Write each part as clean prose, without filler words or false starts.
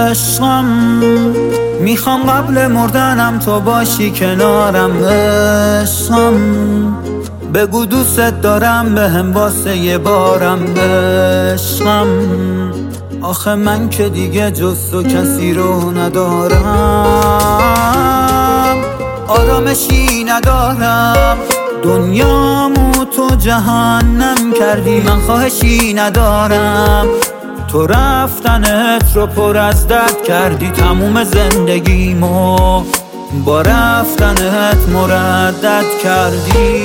عشقم، میخوام قبل مردنم تو باشی کنارم عشقم. بگو دوست دارم بهم واسه یه بارم عشقم. آخه من که دیگه جز تو کسی رو ندارم، آرامشی ندارم، دنیامو تو جهنم کردی، من خواهشی ندارم. تو رفتنت رو پر از درد کردی، تموم زندگیمو با رفتنت مردد کردی.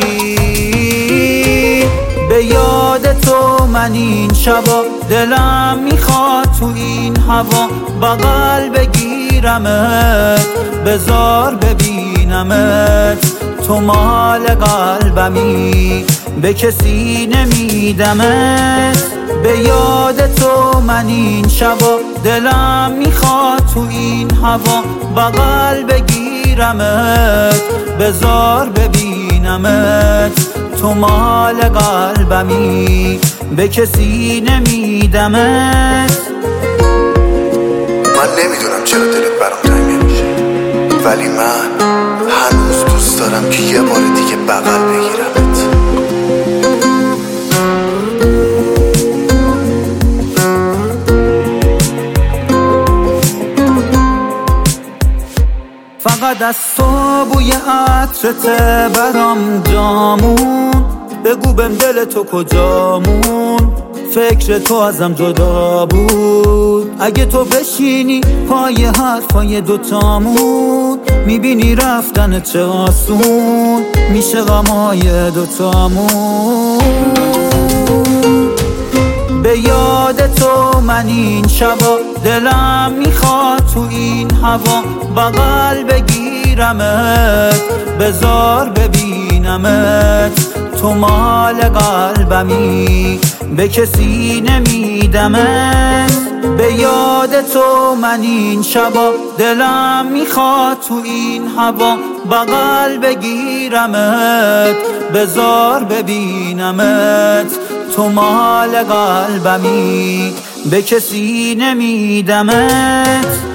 به یاد تو من این شبا دلم میخواد تو این هوا بغل بگیرمت، بذار ببینمت، تو مال قلبمی، به کسی نمیدمت. به یاد تو من این شبا دلم میخواد تو این هوا بغل بگیرمت، بذار ببینمت، تو مال قلبمی، به کسی نمیدمت. من نمیدونم چرا دلت برام تنگ نمیشه، ولی من هنوز دوست دارم که یه بار دیگه بغل بگیرمت. فقط از تو بوی عطرت برام جامون، بگو بهم دل تو کجامون، فکر تو ازم جدا بود. اگه تو بشینی پای حرفای دوتامون، میبینی رفتن چه آسون میشه غمای دوتامون. به یاد تو من این شبا دلم میخواد تو این هوا بغل بگیرمت، بذار ببینمت، تو مال قلبمی، به کسی نمیدمت. به یاد تو من این شبا دلم میخواد تو این هوا بغل بگیرمت، بذار ببینمت، تو مال قلبمی، به کسی نمیدمت.